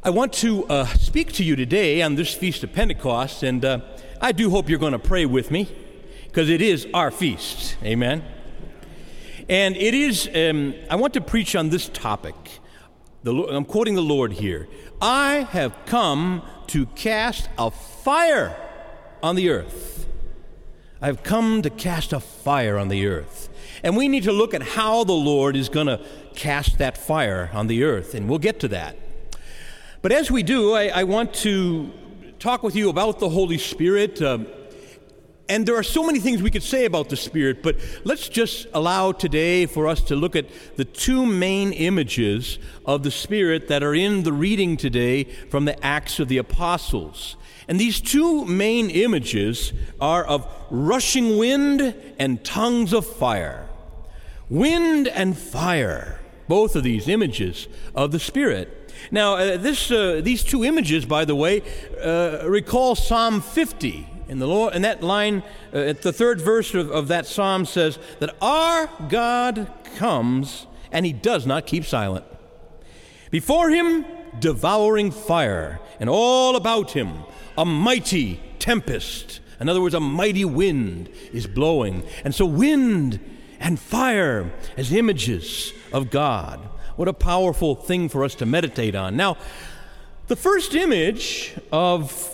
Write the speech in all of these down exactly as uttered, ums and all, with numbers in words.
I want to uh, speak to you today on this Feast of Pentecost, and uh, I do hope you're going to pray with me, because it is our feast. Amen. And it is, um, I want to preach on this topic. The, I'm quoting the Lord here. I have come to cast a fire on the earth. I have come to cast a fire on the earth. And we need to look at how the Lord is going to cast that fire on the earth, and we'll get to that. But as we do, I, I want to talk with you about the Holy Spirit. Uh, and there are so many things we could say about the Spirit, but let's just allow today for us to look at the two main images of the Spirit that are in the reading today from the Acts of the Apostles. And these two main images are of rushing wind and tongues of fire. Wind and fire, both of these images of the Spirit. Now, uh, this, uh, these two images, by the way, uh, recall Psalm fifty. And, the Lord, and that line, uh, at the third verse of, of that psalm says that our God comes and he does not keep silent. Before him, devouring fire, and all about him, a mighty tempest. In other words, a mighty wind is blowing. And so wind and fire as images of God. What a powerful thing for us to meditate on. Now, the first image of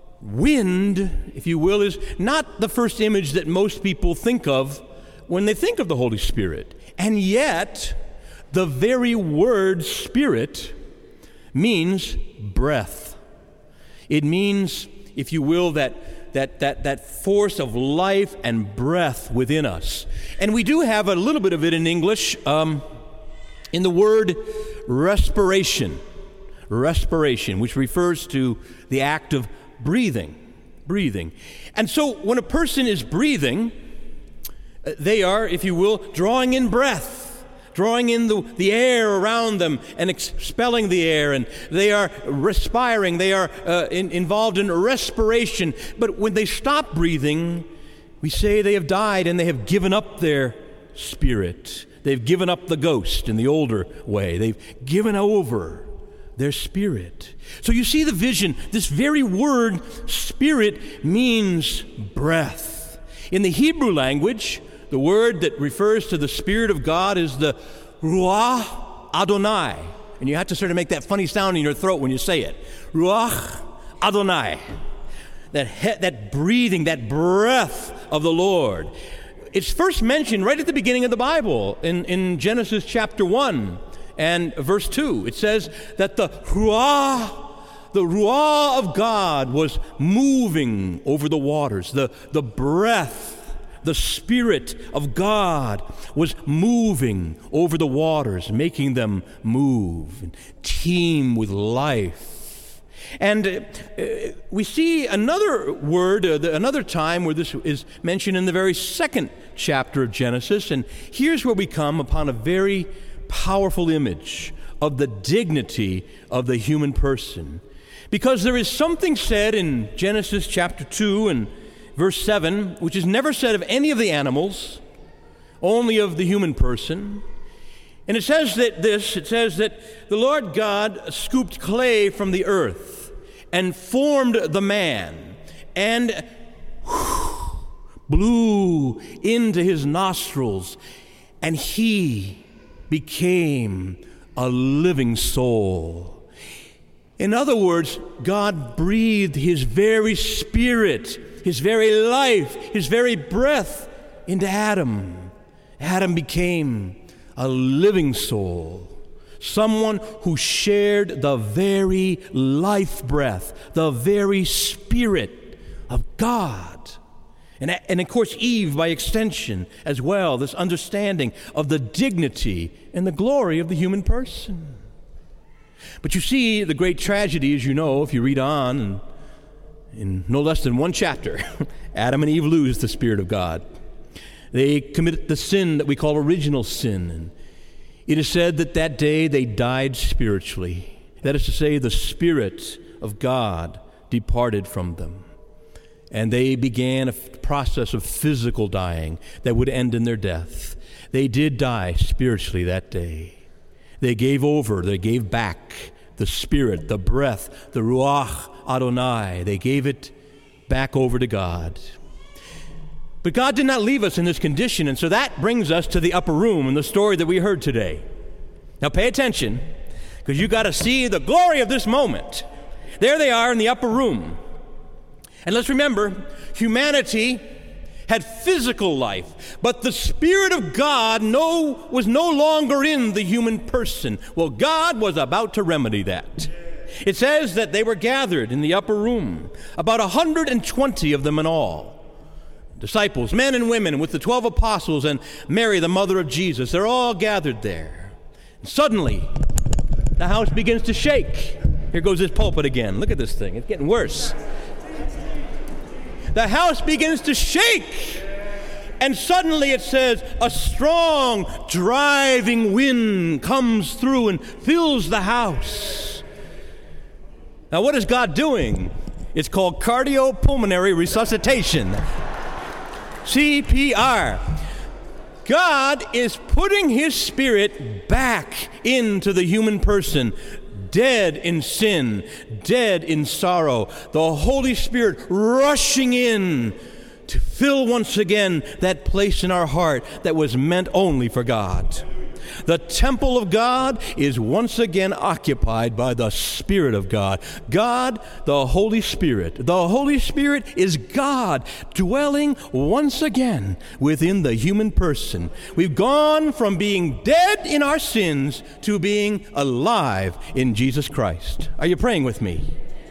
wind, if you will, is not the first image that most people think of when they think of the Holy Spirit. And yet, the very word Spirit means breath. It means, if you will, that That, that, that force of life and breath within us. And we do have a little bit of it in English um, in the word respiration. Respiration, which refers to the act of breathing. Breathing. And so when a person is breathing, they are, if you will, drawing in breath. Drawing in the, the air around them and expelling the air, and they are respiring, they are uh, in, involved in respiration. But when they stop breathing, we say they have died and they have given up their spirit. They've given up the ghost in the older way. They've given over their spirit. So you see the vision. This very word, spirit, means breath. In the Hebrew language, the word that refers to the Spirit of God is the Ruach Adonai. And you have to sort of make that funny sound in your throat when you say it. Ruach Adonai. That, he- that breathing, that breath of the Lord. It's first mentioned right at the beginning of the Bible in, in Genesis chapter one and verse two. It says that the Ruach, the Ruach of God was moving over the waters. The, the breath, the Spirit of God was moving over the waters, making them move and teem with life. And uh, we see another word, uh, the, another time where this is mentioned in the very second chapter of Genesis. And here's where we come upon a very powerful image of the dignity of the human person. Because there is something said in Genesis chapter two and verse seven, which is never said of any of the animals, only of the human person. And it says that this, it says that the Lord God scooped clay from the earth and formed the man and whew, blew into his nostrils, and he became a living soul. In other words, God breathed his very spirit, his very life, his very breath into Adam. Adam became a living soul, someone who shared the very life breath, the very spirit of God. And, and of course, Eve, by extension, as well, this understanding of the dignity and the glory of the human person. But you see, the great tragedy, as you know, if you read on, and in no less than one chapter, Adam and Eve lose the Spirit of God. They commit the sin that we call original sin. And it is said that that day they died spiritually. That is to say, the Spirit of God departed from them. And they began a process of physical dying that would end in their death. They did die spiritually that day. They gave over, they gave back the Spirit, the breath, the Ruach Adonai. They gave it back over to God. But God did not leave us in this condition, and so that brings us to the upper room and the story that we heard today. Now pay attention, because you got to see the glory of this moment. There they are in the upper room. And let's remember, humanity had physical life, but the Spirit of God no, was no longer in the human person. Well, God was about to remedy that. It says that they were gathered in the upper room, about one hundred twenty of them in all. Disciples, men and women, with the twelve apostles and Mary, the mother of Jesus. They're all gathered there. And suddenly, the house begins to shake. Here goes this pulpit again. Look at this thing. It's getting worse. The house begins to shake. And suddenly it says, a strong, driving wind comes through and fills the house. Now, what is God doing? It's called cardiopulmonary resuscitation. C P R. God is putting His Spirit back into the human person, dead in sin, dead in sorrow. The Holy Spirit rushing in to fill once again that place in our heart that was meant only for God. The temple of God is once again occupied by the Spirit of God. God, the Holy Spirit. The Holy Spirit is God dwelling once again within the human person. We've gone from being dead in our sins to being alive in Jesus Christ. Are you praying with me?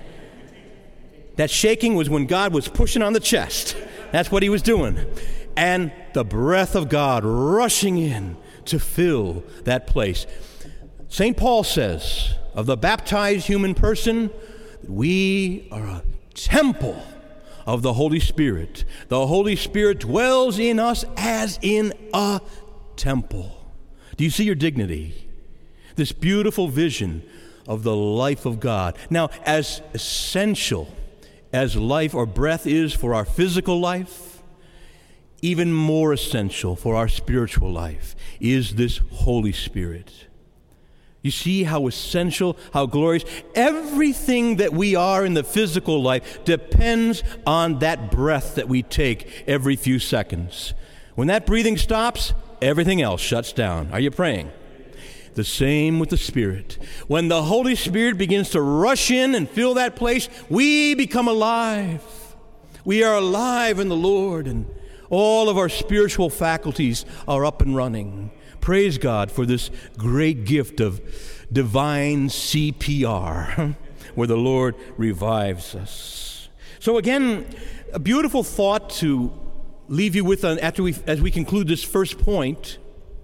That shaking was when God was pushing on the chest. That's what He was doing. And the breath of God rushing in to fill that place. Saint Paul says of the baptized human person, we are a temple of the Holy Spirit. The Holy Spirit dwells in us as in a temple. Do you see your dignity? This beautiful vision of the life of God. Now, as essential as life or breath is for our physical life, even more essential for our spiritual life is this Holy Spirit. You see how essential, how glorious. Everything that we are in the physical life depends on that breath that we take every few seconds. When that breathing stops, everything else shuts down. Are you praying? The same with the Spirit. When the Holy Spirit begins to rush in and fill that place, we become alive. We are alive in the Lord, and all of our spiritual faculties are up and running. Praise God for this great gift of divine C P R, where the Lord revives us. So again, a beautiful thought to leave you with after we, as we conclude this first point.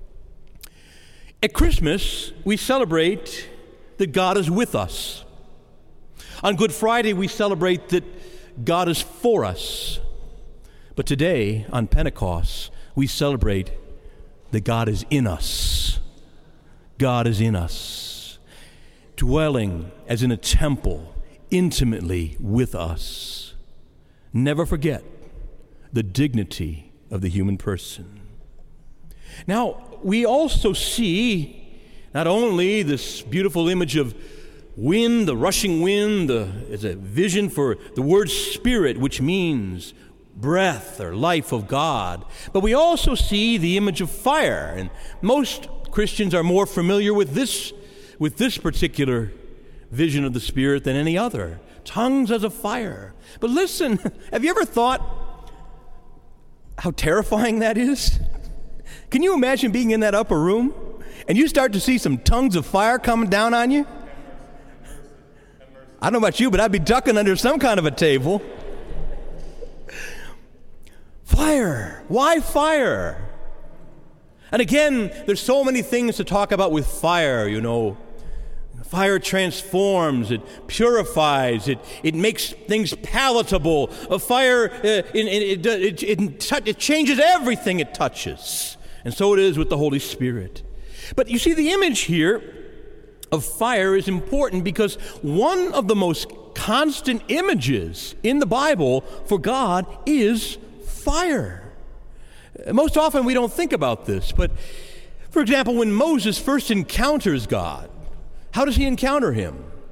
At Christmas, we celebrate that God is with us. On Good Friday, we celebrate that God is for us. But today, on Pentecost, we celebrate that God is in us. God is in us, dwelling as in a temple, intimately with us. Never forget the dignity of the human person. Now, we also see not only this beautiful image of wind, the rushing wind, the, as a vision for the word Spirit, which means breath or life of God. But we also see the image of fire, and most Christians are more familiar with this with this particular vision of the Spirit than any other. Tongues as a fire. But listen, have you ever thought how terrifying that is? Can you imagine being in that upper room and you start to see some tongues of fire coming down on you? I don't know about you, but I'd be ducking under some kind of a table. Fire. Why fire? And again, there's so many things to talk about with fire, you know. Fire transforms, it purifies, it, it makes things palatable. A fire, uh, it, it, it, it, it changes everything it touches. And so it is with the Holy Spirit. But you see, the image here of fire is important because one of the most constant images in the Bible for God is fire. Most often we don't think about this, but for example, when Moses first encounters God, how does he encounter him?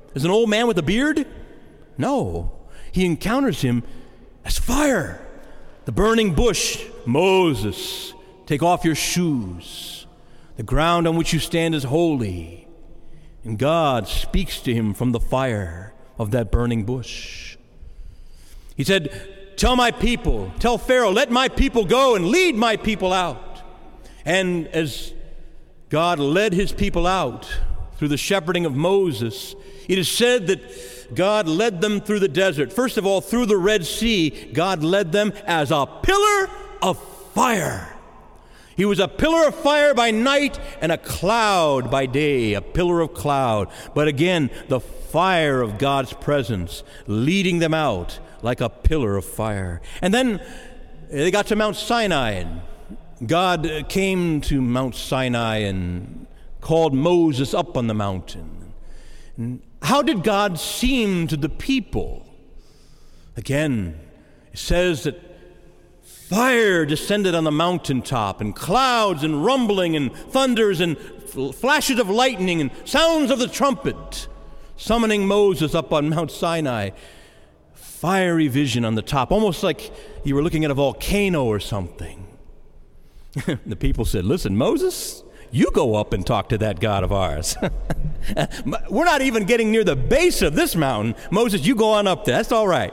as an old man with a beard? No. He encounters him as fire. The burning bush, Moses, take off your shoes. The ground on which you stand is holy. And God speaks to him from the fire of that burning bush. He said, tell my people, tell Pharaoh, let my people go and lead my people out. And as God led his people out through the shepherding of Moses, it is said that God led them through the desert. First of all, through the Red Sea, God led them as a pillar of fire. He was a pillar of fire by night and a cloud by day, a pillar of cloud. But again, the fire of God's presence leading them out like a pillar of fire. And then they got to Mount Sinai, and God came to Mount Sinai and called Moses up on the mountain. And how did God seem to the people? Again, it says that fire descended on the mountaintop, and clouds and rumbling and thunders and flashes of lightning and sounds of the trumpet, summoning Moses up on Mount Sinai. Fiery vision on the top, almost like you were looking at a volcano or something. The people said, listen, Moses, you go up and talk to that God of ours. We're not even getting near the base of this mountain. Moses, you go on up there. That's all right.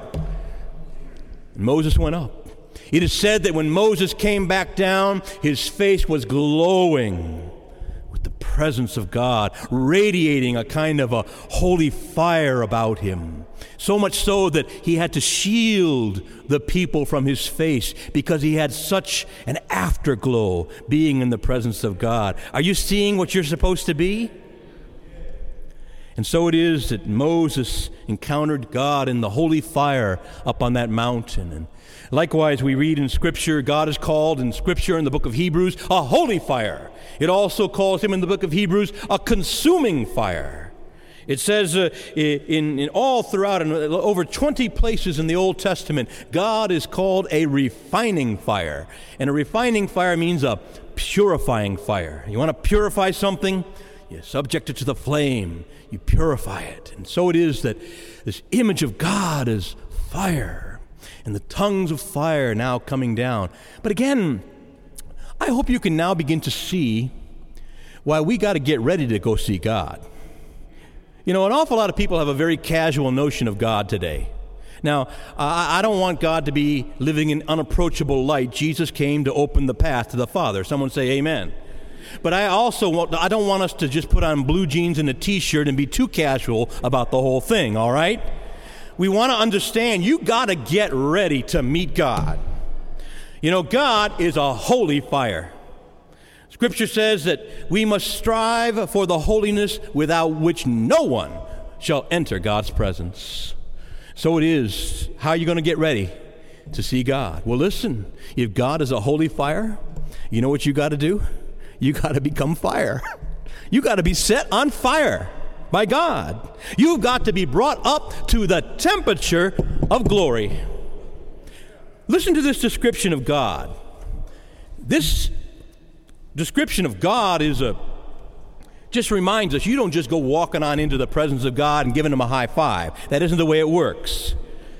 And Moses went up. It is said that when Moses came back down, his face was glowing with the presence of God, radiating a kind of a holy fire about him. So much so that he had to shield the people from his face because he had such an afterglow being in the presence of God. Are you seeing what you're supposed to be? And so it is that Moses encountered God in the holy fire up on that mountain. And likewise, we read in Scripture, God is called in Scripture in the book of Hebrews a holy fire. It also calls him in the book of Hebrews a consuming fire. It says uh, in, in all throughout, in over twenty places in the Old Testament, God is called a refining fire. And a refining fire means a purifying fire. You want to purify something? You subject it to the flame. You purify it. And so it is that this image of God is fire. And the tongues of fire now coming down. But again, I hope you can now begin to see why we got to get ready to go see God. You know, an awful lot of people have a very casual notion of God today. Now, I, I don't want God to be living in unapproachable light. Jesus came to open the path to the Father. Someone say amen. But I also want, I don't want us to just put on blue jeans and a T-shirt and be too casual about the whole thing, all right? We want to understand you got to get ready to meet God. You know, God is a holy fire. Scripture says that we must strive for the holiness without which no one shall enter God's presence. So it is. How are you going to get ready to see God? Well, listen, if God is a holy fire, you know what you got to do? You got to become fire. You got to be set on fire by God. You've got to be brought up to the temperature of glory. Listen to this description of God. This description of God is a just reminds us you don't just go walking on into the presence of God and giving him a high five. That isn't the way it works.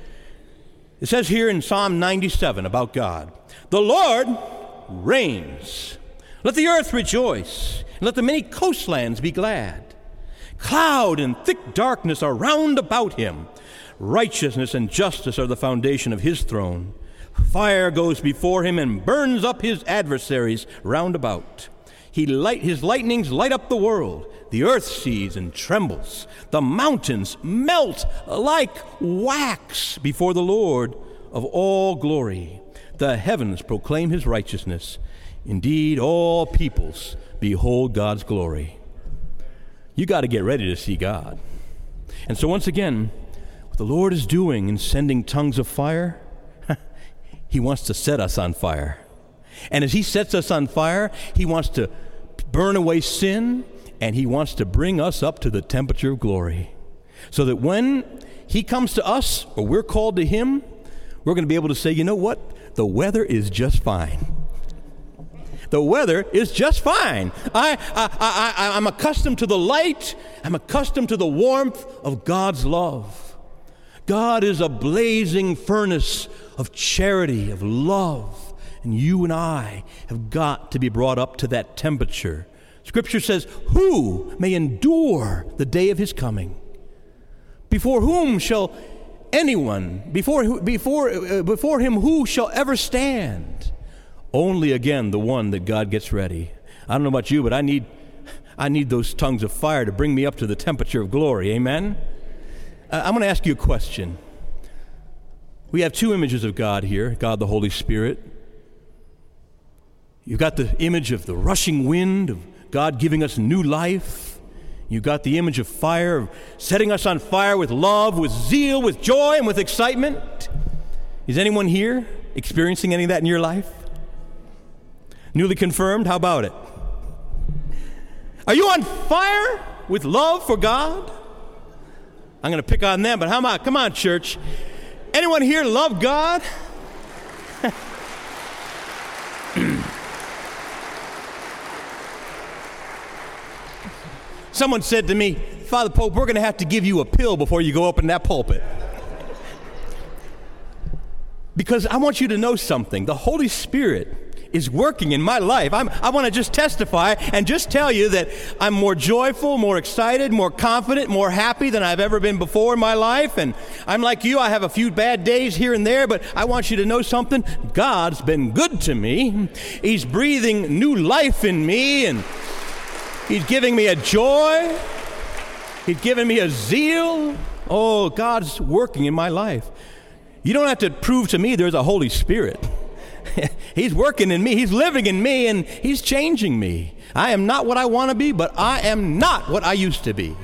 It says here in Psalm ninety-seven about God, the Lord reigns. Let the earth rejoice, and let the many coastlands be glad. Cloud and thick darkness are round about him. Righteousness and justice are the foundation of his throne. Fire goes before him and burns up his adversaries round about. He light, his lightnings light up the world. The earth sees and trembles. The mountains melt like wax before the Lord of all glory. The heavens proclaim his righteousness. Indeed, all peoples behold God's glory. You got to get ready to see God. And so once again, what the Lord is doing in sending tongues of fire, he wants to set us on fire. And as he sets us on fire, he wants to burn away sin, and he wants to bring us up to the temperature of glory. So that when he comes to us, or we're called to him, we're going to be able to say, you know what? The weather is just fine. The weather is just fine. I, I, I, I, I'm accustomed to the light. I'm accustomed to the warmth of God's love. God is a blazing furnace of charity, of love. And you and I have got to be brought up to that temperature. Scripture says, who may endure the day of his coming? Before whom shall anyone, before, before, uh, before him who shall ever stand? Only again the one that God gets ready. I don't know about you, but I need, I need those tongues of fire to bring me up to the temperature of glory. Amen? Uh, I'm going to ask you a question. We have two images of God here, God the Holy Spirit. You've got the image of the rushing wind, of God giving us new life. You've got the image of fire, of setting us on fire with love, with zeal, with joy, and with excitement. Is anyone here experiencing any of that in your life? Newly confirmed? How about it? Are you on fire with love for God? I'm going to pick on them, but how about, come on, church. Anyone here love God? Someone said to me, Father Pope, we're going to have to give you a pill before you go up in that pulpit. Because I want you to know something. The Holy Spirit is working in my life. I'm, I want to just testify and just tell you that I'm more joyful, more excited, more confident, more happy than I've ever been before in my life. And I'm like you, I have a few bad days here and there, but I want you to know something. God's been good to me. He's breathing new life in me, and He's giving me a joy. He's giving me a zeal. Oh, God's working in my life. You don't have to prove to me there's a Holy Spirit. He's working in me. He's living in me, and He's changing me. I am not what I want to be, but I am not what I used to be.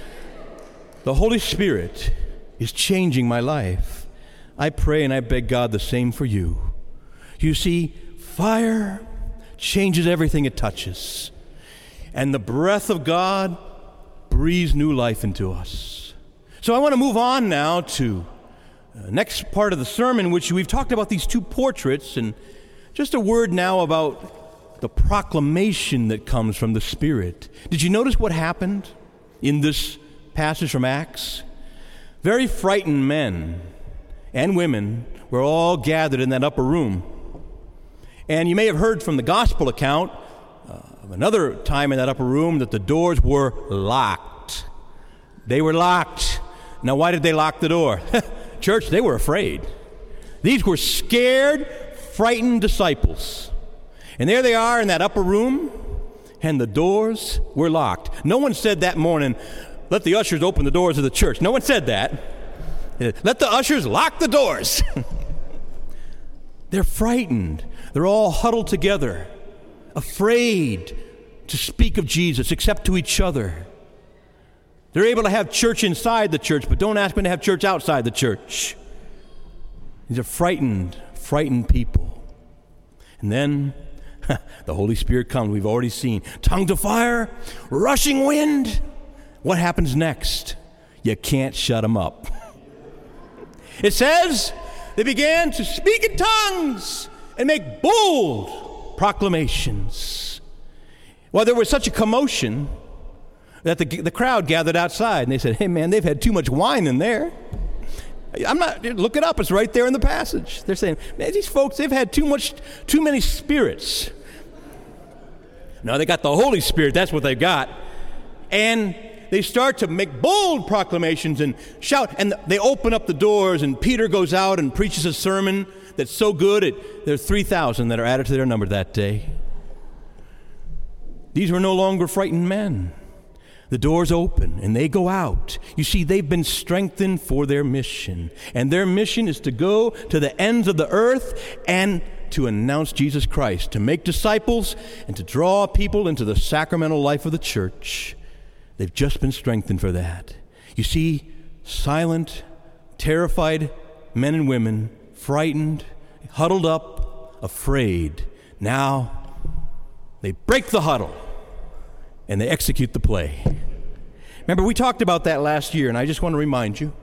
The Holy Spirit is changing my life. I pray and I beg God the same for you. You see, fire changes everything it touches. And the breath of God breathes new life into us. So I want to move on now to the next part of the sermon, which we've talked about these two portraits, and just a word now about the proclamation that comes from the Spirit. Did you notice what happened in this passage from Acts? Very frightened men and women were all gathered in that upper room. And you may have heard from the gospel account of another time in that upper room that the doors were locked. They were locked. Now, why did they lock the door? Church, they were afraid. These were scared, frightened disciples. And there they are in that upper room, and the doors were locked. No one said that morning, let the ushers open the doors of the church. No one said that. Let the ushers lock the doors. They're frightened. They're all huddled together, afraid to speak of Jesus except to each other. They're able to have church inside the church, but don't ask me to have church outside the church. These are frightened, frightened people. And then the Holy Spirit comes. We've already seen tongues of fire, rushing wind. What happens next? You can't shut them up. It says they began to speak in tongues and make bold proclamations. Well, there was such a commotion that the, the crowd gathered outside, and they said, hey, man, they've had too much wine in there. I'm not, look it up, it's right there in the passage. They're saying, man, these folks, they've had too much, too many spirits. No, they got the Holy Spirit, that's what they've got. And they start to make bold proclamations and shout, and they open up the doors, and Peter goes out and preaches a sermon that's so good, it, there are three thousand that are added to their number that day. These were no longer frightened men. The doors open, and they go out. You see, they've been strengthened for their mission. And their mission is to go to the ends of the earth and to announce Jesus Christ, to make disciples, and to draw people into the sacramental life of the church. They've just been strengthened for that. You see, silent, terrified men and women, frightened, huddled up, afraid. Now, they break the huddle, and they execute the play. Remember, we talked about that last year, and I just want to remind you,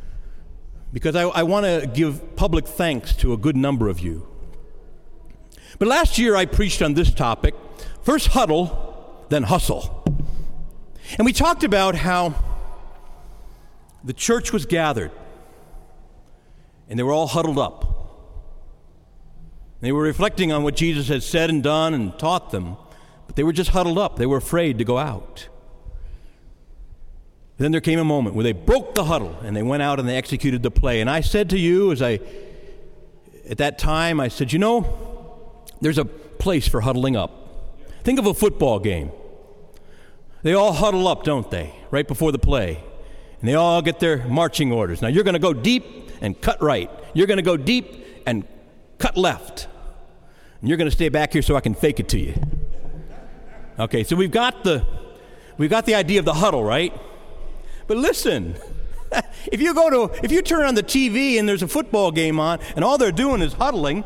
because I, I want to give public thanks to a good number of you. But last year I preached on this topic, first huddle, then hustle. And we talked about how the church was gathered, and they were all huddled up. They were reflecting on what Jesus had said and done and taught them, but they were just huddled up. They were afraid to go out. Then there came a moment where they broke the huddle, and they went out and they executed the play. And I said to you, as I, at that time, I said, you know, there's a place for huddling up. Think of a football game. They all huddle up, don't they, right before the play. And they all get their marching orders. Now, you're going to go deep and cut right. You're going to go deep and cut left. And you're going to stay back here so I can fake it to you. Okay, so we've got the we've got the idea of the huddle, right? But listen, if you go to if you turn on the T V and there's a football game on and all they're doing is huddling,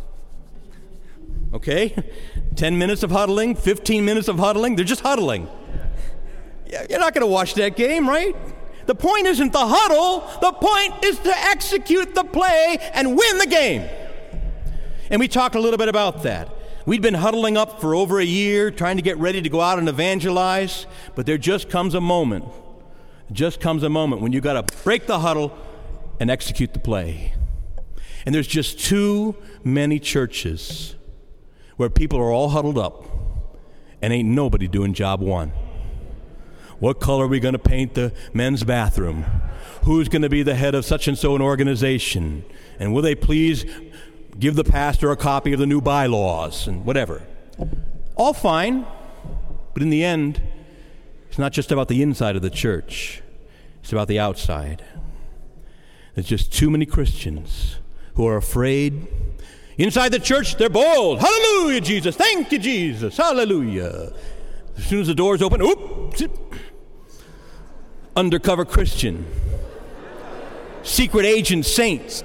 okay, ten minutes of huddling, fifteen minutes of huddling, they're just huddling. You're not going to watch that game, right? The point isn't the huddle. The point is to execute the play and win the game. And we talked a little bit about that. We'd been huddling up for over a year, trying to get ready to go out and evangelize, but there just comes a moment, just comes a moment when you got to break the huddle and execute the play. And there's just too many churches where people are all huddled up and ain't nobody doing job one. What color are we going to paint the men's bathroom? Who's going to be the head of such and so an organization? And will they please give the pastor a copy of the new bylaws and whatever? All fine, but in the end, it's not just about the inside of the church. It's about the outside. There's just too many Christians who are afraid. Inside the church, they're bold. Hallelujah, Jesus. Thank you, Jesus. Hallelujah. As soon as the doors open, oops. Undercover Christian. Secret agent saints.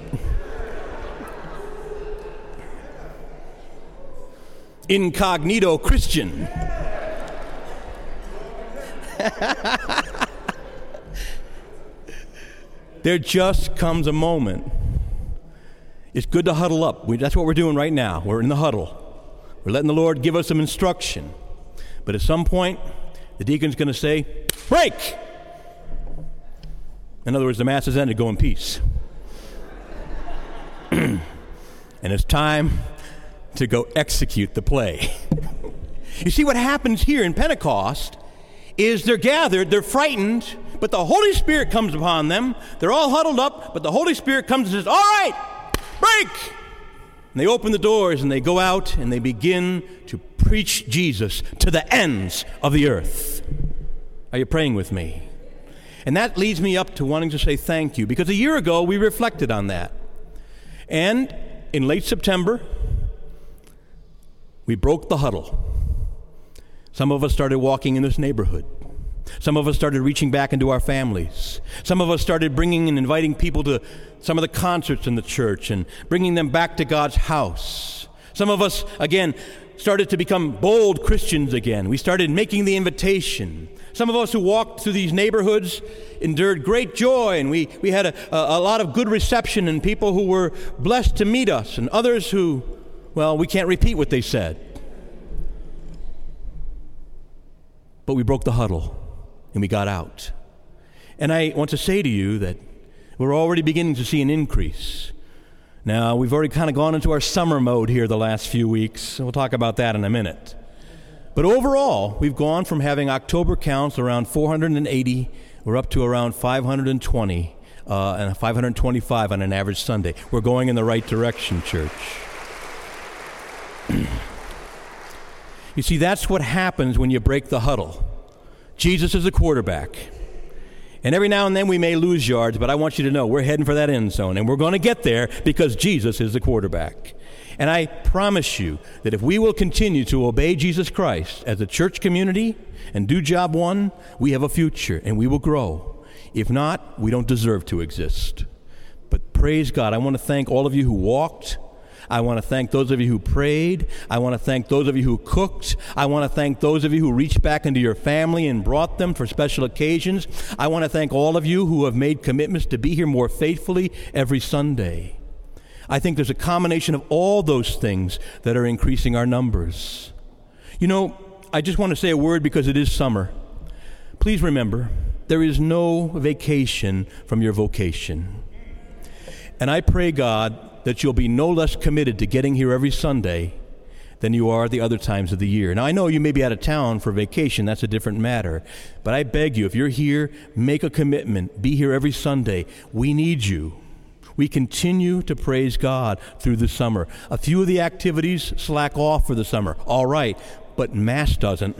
Incognito Christian. There just comes a moment. It's good to huddle up. We, that's what we're doing right now. We're in the huddle. We're letting the Lord give us some instruction. But at some point, the deacon's going to say, break! In other words, the mass has ended, go in peace. And it's time to go execute the play. You see, what happens here in Pentecost is they're gathered, they're frightened, but the Holy Spirit comes upon them. They're all huddled up, but the Holy Spirit comes and says, all right, break! And they open the doors and they go out and they begin to preach Jesus to the ends of the earth. Are you praying with me? And that leads me up to wanting to say thank you, because a year ago we reflected on that. And in late September, we broke the huddle. Some of us started walking in this neighborhood. Some of us started reaching back into our families. Some of us started bringing and inviting people to some of the concerts in the church and bringing them back to God's house. Some of us, again, started to become bold Christians again. We started making the invitation. Some of us who walked through these neighborhoods endured great joy, and we, we had a, a, a lot of good reception and people who were blessed to meet us, and others who, well, we can't repeat what they said. But we broke the huddle, and we got out. And I want to say to you that we're already beginning to see an increase. Now, we've already kind of gone into our summer mode here the last few weeks. We'll talk about that in a minute. But overall, we've gone from having October counts around four hundred eighty, we're up to around five hundred twenty, uh, and five hundred twenty-five on an average Sunday. We're going in the right direction, church. You see, that's what happens when you break the huddle. Jesus is the quarterback. And every now and then we may lose yards, but I want you to know we're heading for that end zone, and we're going to get there because Jesus is the quarterback. And I promise you that if we will continue to obey Jesus Christ as a church community and do job one, we have a future and we will grow. If not, we don't deserve to exist. But praise God, I want to thank all of you who walked. I want to thank those of you who prayed. I want to thank those of you who cooked. I want to thank those of you who reached back into your family and brought them for special occasions. I want to thank all of you who have made commitments to be here more faithfully every Sunday. I think there's a combination of all those things that are increasing our numbers. You know, I just want to say a word because it is summer. Please remember, there is no vacation from your vocation. And I pray, God, that you'll be no less committed to getting here every Sunday than you are the other times of the year. Now, I know you may be out of town for vacation. That's a different matter. But I beg you, if you're here, make a commitment. Be here every Sunday. We need you. We continue to praise God through the summer. A few of the activities slack off for the summer. All right, but Mass doesn't.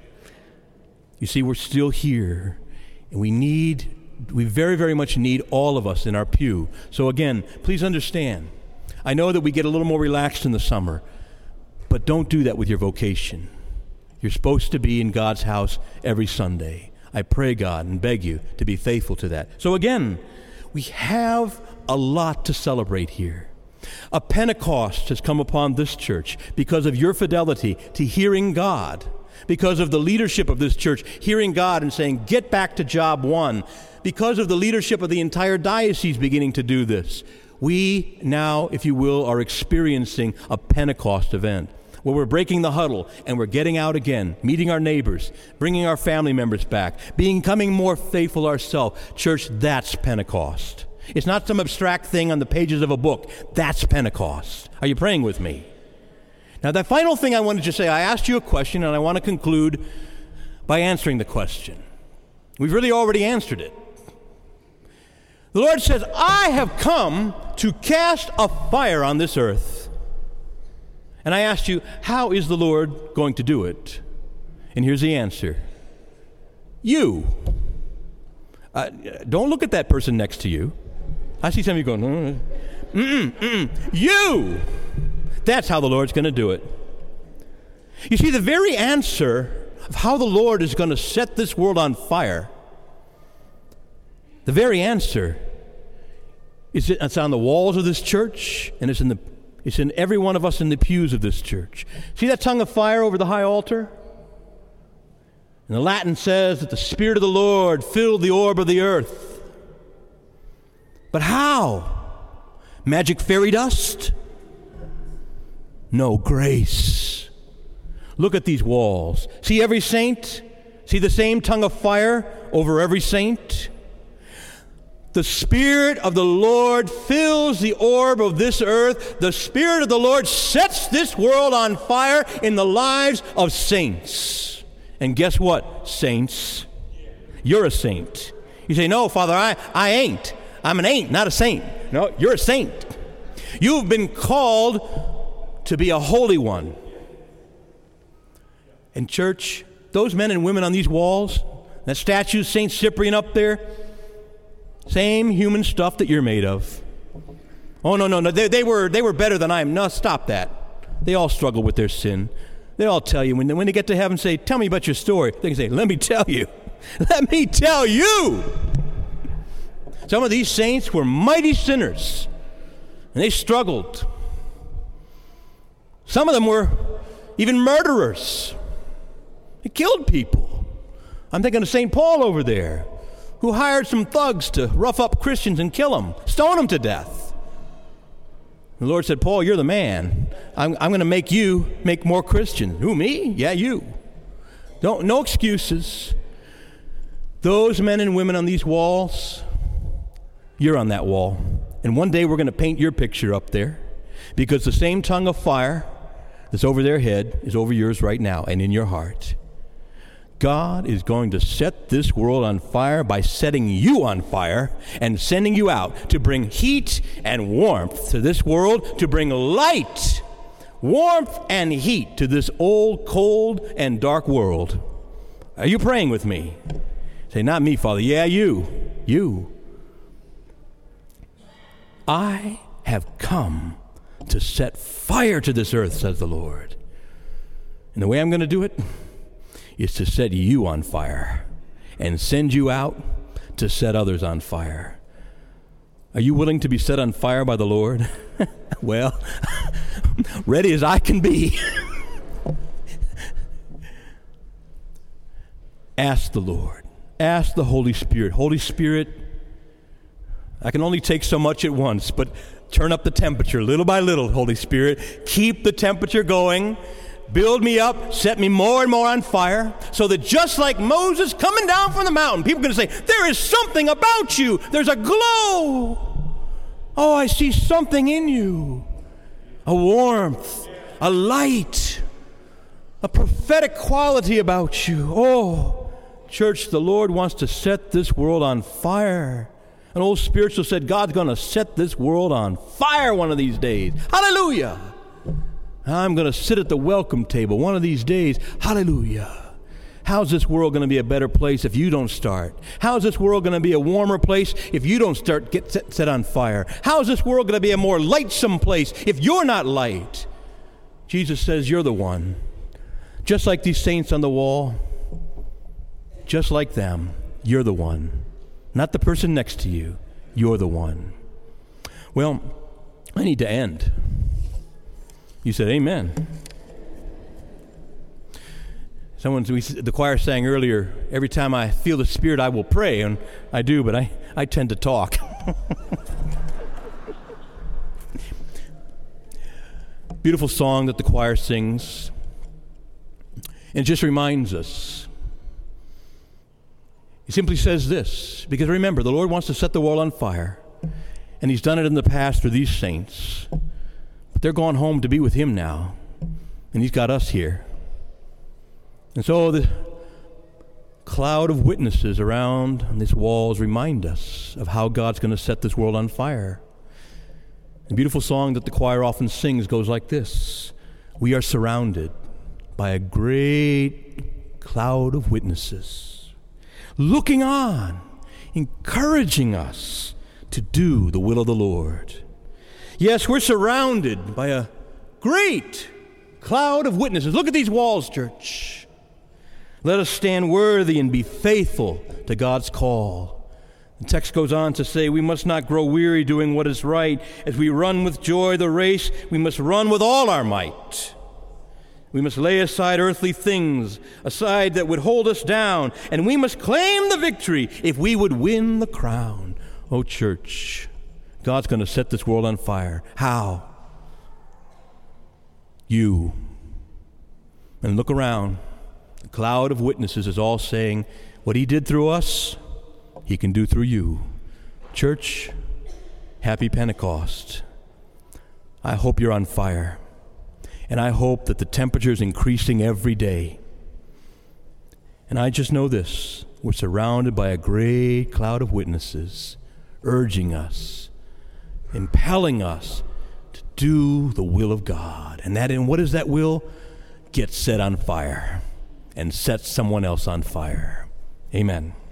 You see, we're still here, and we need, we very, very much need all of us in our pew. So again, please understand, I know that we get a little more relaxed in the summer, but don't do that with your vocation. You're supposed to be in God's house every Sunday. I pray, God, and beg you to be faithful to that. So again, we have a lot to celebrate here. A Pentecost has come upon this church because of your fidelity to hearing God, because of the leadership of this church hearing God and saying, get back to job one, because of the leadership of the entire diocese beginning to do this. We now, if you will, are experiencing a Pentecost event where we're breaking the huddle and we're getting out again, meeting our neighbors, bringing our family members back, becoming more faithful ourselves. Church, that's Pentecost. It's not some abstract thing on the pages of a book. That's Pentecost. Are you praying with me? Now, the final thing I wanted to say, I asked you a question, and I want to conclude by answering the question. We've really already answered it. The Lord says, I have come to cast a fire on this earth. And I asked you, how is the Lord going to do it? And here's the answer. You. Uh, don't look at that person next to you. I see some of you going, mm, mm, mm. You! That's how the Lord's going to do it. You see, the very answer of how the Lord is going to set this world on fire, the very answer is it's on the walls of this church, and it's in the it's in every one of us in the pews of this church. See that tongue of fire over the high altar? And the Latin says that the Spirit of the Lord filled the orb of the earth. But how? Magic fairy dust? No, grace. Look at these walls. See every saint? See the same tongue of fire over every saint? The Spirit of the Lord fills the orb of this earth. The Spirit of the Lord sets this world on fire in the lives of saints. And guess what, saints? You're a saint. You say, no, Father, I, I ain't. I'm an ain't, not a saint. No, you're a saint. You've been called to be a holy one. And church, those men and women on these walls, that statue, Saint Cyprian up there, same human stuff that you're made of. Oh, no, no, no, they, they were they were better than I am. No, stop that. They all struggle with their sin. They all tell you, when they, when they get to heaven, say, tell me about your story. They can say, let me tell you. Let me tell you. Some of these saints were mighty sinners, and they struggled. Some of them were even murderers. They killed people. I'm thinking of Saint Paul over there, who hired some thugs to rough up Christians and kill them, stone them to death. The Lord said, Paul, you're the man. I'm, I'm going to make you make more Christians. Who, me? Yeah, you. Don't, no excuses. Those men and women on these walls, you're on that wall. And one day we're going to paint your picture up there, because the same tongue of fire that's over their head is over yours right now and in your heart. God is going to set this world on fire by setting you on fire and sending you out to bring heat and warmth to this world, to bring light, warmth, and heat to this old, cold, and dark world. Are you praying with me? Say, not me, Father. Yeah, you. You. I have come to set fire to this earth, says the Lord. And the way I'm going to do it is to set you on fire and send you out to set others on fire. Are you willing to be set on fire by the Lord? Well, ready as I can be. Ask the Lord. Ask the Holy Spirit. Holy Spirit, I can only take so much at once, but Turn up the temperature little by little, Holy Spirit. Keep the temperature going. Build me up, set me more and more on fire, so that just like Moses coming down from the mountain, people are going to say, there is something about you. There's a glow. Oh, I see something in you. A warmth, a light, a prophetic quality about you. Oh, church, the Lord wants to set this world on fire. An old spiritual said, God's going to set this world on fire one of these days. Hallelujah. I'm going to sit at the welcome table one of these days. Hallelujah. How's this world going to be a better place if you don't start? How's this world going to be a warmer place if you don't start get set, set on fire? How's this world going to be a more lightsome place if you're not light? Jesus says you're the one. Just like these saints on the wall, just like them, you're the one. Not the person next to you. You're the one. Well, I need to end. You said, amen. Someone, we, the choir sang earlier, every time I feel the Spirit, I will pray. And I do, but I, I tend to talk. Beautiful song that the choir sings. And it just reminds us. It simply says this, because remember, the Lord wants to set the world on fire. And He's done it in the past through these saints. They're gone home to be with Him now, and He's got us here. And so the cloud of witnesses around these walls remind us of how God's going to set this world on fire. The beautiful song that the choir often sings goes like this. We are surrounded by a great cloud of witnesses, looking on, encouraging us to do the will of the Lord. Yes, we're surrounded by a great cloud of witnesses. Look at these walls, church. Let us stand worthy and be faithful to God's call. The text goes on to say, we must not grow weary doing what is right. As we run with joy the race, we must run with all our might. We must lay aside earthly things, aside that would hold us down, and we must claim the victory if we would win the crown. Oh, church, God's going to set this world on fire. How? You. And look around. The cloud of witnesses is all saying, what He did through us, He can do through you. Church, happy Pentecost. I hope you're on fire. And I hope that the temperature is increasing every day. And I just know this. We're surrounded by a great cloud of witnesses urging us, impelling us to do the will of God. And that, and what is that will? Get set on fire and set someone else on fire. Amen.